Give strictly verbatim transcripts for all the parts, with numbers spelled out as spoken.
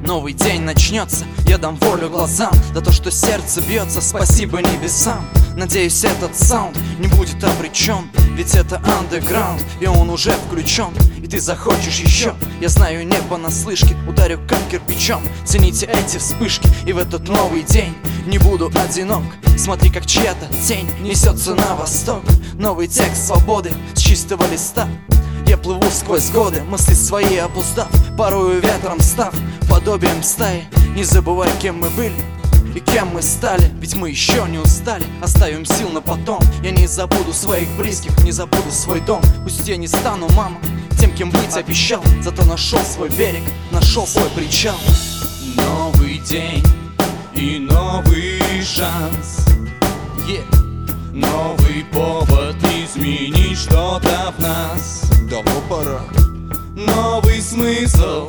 Новый день начнется, я дам волю глазам. За то, что сердце бьется, спасибо небесам. Надеюсь, этот саунд не будет обречен, ведь это андеграунд, и он уже включен. И ты захочешь еще, я знаю, не понаслышке, ударю как кирпичом. Цените эти вспышки, и в этот новый день не буду одинок. Смотри, как чья-то тень несется на восток. Новый текст свободы с чистого листа. Я плыву сквозь годы, мысли свои опустав, порою ветром став подобием стаи. Не забывай, кем мы были и кем мы стали, ведь мы еще не устали. Оставим сил на потом. Я не забуду своих близких, не забуду свой дом. Пусть я не стану, мама, тем, кем быть обещал, зато нашел свой берег, нашел свой причал. Новый день и новый шанс, yeah. Новый повод изменить что-то в нас. Давно пора. Новый смысл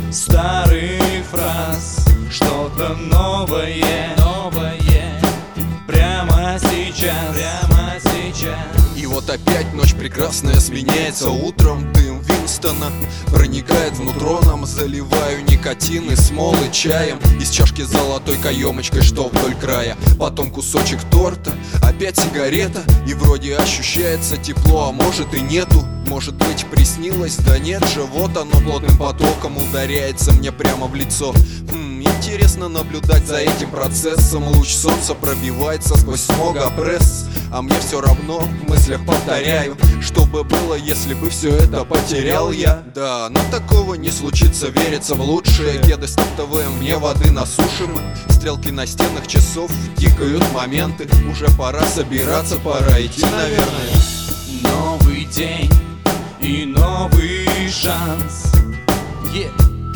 старых фраз. Что-то новое, новое прямо сейчас, прямо сейчас. И вот опять ночь прекрасная сменяется утром. Дым Винстона проникает внутрь нам. Заливаю никотин и смолы чаем из чашки с золотой каемочкой, что вдоль края. Потом кусочек торта, опять сигарета. И вроде ощущается тепло, а может и нету. Может быть, приснилось, да нет же. Вот оно плотным потоком ударяется мне прямо в лицо. Хм, интересно наблюдать за этим процессом. Луч солнца пробивается сквозь смог-опресс, а мне все равно в мыслях повторяю, что бы было, если бы все это потерял я. Да, но такого не случится, верится в лучшее. Кеды стаптовые, мне воды насушим. Стрелки на стенах часов тикают моменты. Уже пора собираться, пора идти, наверное. Новый день и новый шанс, yeah.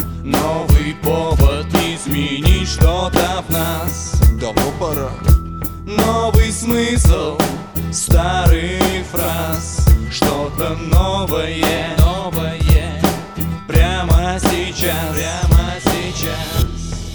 Новый повод изменить что-то в нас. Давно пора. Новый смысл старых фраз. Что-то новое, новое прямо сейчас, прямо сейчас.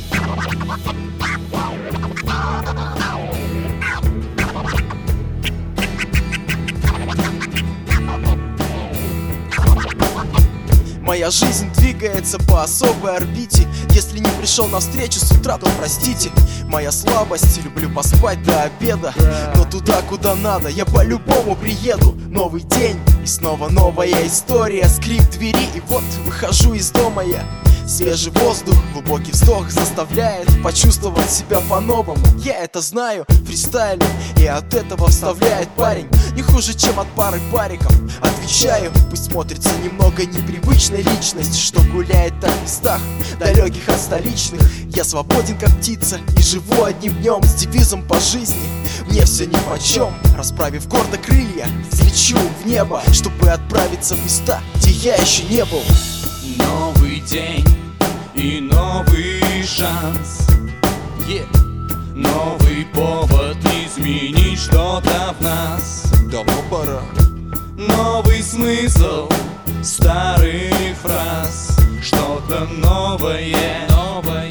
Моя жизнь двигается по особой орбите. Если не пришел на встречу с утра, то простите. Моя слабость, люблю поспать до обеда, но туда, куда надо, я по-любому приеду. Новый день и снова новая история. Скрип двери, и вот выхожу из дома я. Свежий воздух, глубокий вздох заставляет почувствовать себя по-новому. Я это знаю, фристайлю, и от этого вставляет парень не хуже, чем от пары париков. Отвечаю, пусть смотрится немного непривычной личность, что гуляет в местах, далеких от столичных. Я свободен, как птица, и живу одним днем с девизом по жизни. Мне все нипочем, расправив гордо крылья, взлечу в небо, чтобы отправиться в места, где я еще не был. Новый день и новый шанс, yeah. Новый повод изменить что-то в нас. Давно пора. Новый смысл старых фраз. Что-то новое, новое